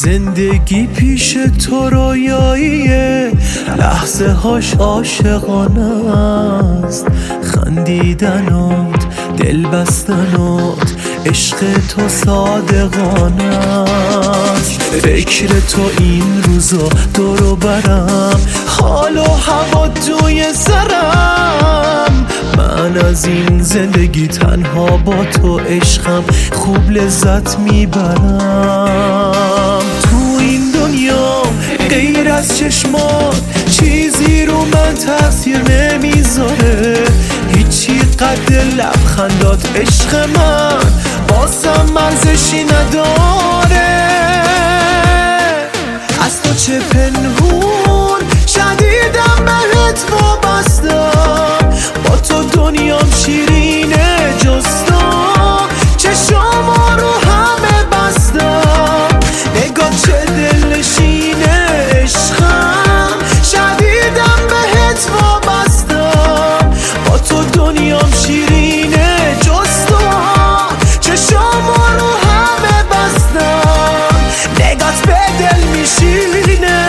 زندگی پیش تو رویاییه، لحظه هاش عاشقانه است. خندیدنات، دل بستنات، عشق تو صادقانه است. فکر تو این روزا دورو برم، حال و هوا توی سرم. من از این زندگی تنها با تو عشقم، خوب لذت میبرم. تو این دنیا غیر از چشمات چیزی رو من تاثیر نمیذاره. هیچی قد لبخندات عشق من بازم ارزشی نداره. از تو چه پنهون شدیدم بهت وابستم، با تو دنیام شیرینه جز تو، چشما رو همه بستم. نگاه چه دلنشینه عشقم، شدیدم بهت وابستم، با تو دنیام شیرینه جز تو، چشما رو همه بستم. نگاهت به دل میشینه.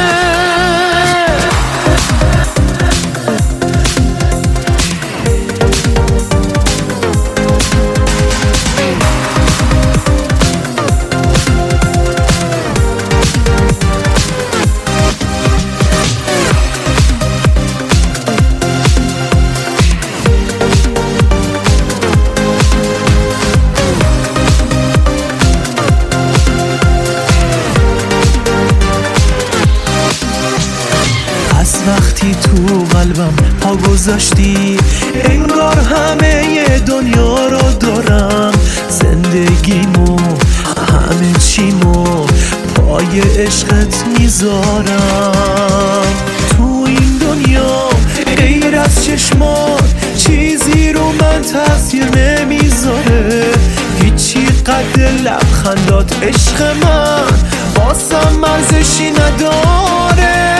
وقتی تو قلبم پا گذاشتی، انگار همه دنیا رو دارم. زندگیمو همه چیمو پای عشقت میذارم. تو این دنیا غیر از چشمات چیزی رو من تاثیر نمیذاره. هیچی قد لبخندات عشق من بازم ارزشی نداره.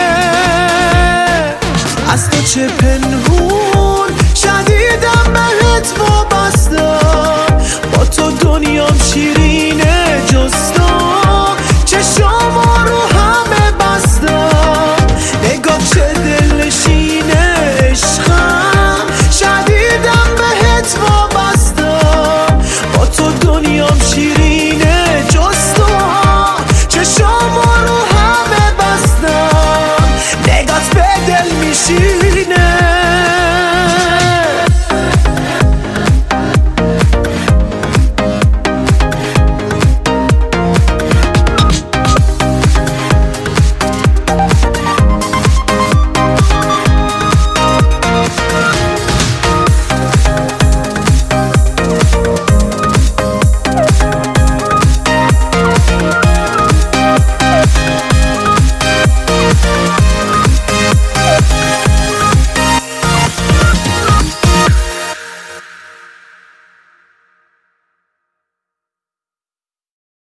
از تو چه پنهون شدیدم بهت وابستم، با تو دنیام شیرینه جز تو، چشما رو همه بستم. نگاه چه دلنشینه عشقم، شدیدم بهت وابستم، با تو دنیام شیرینه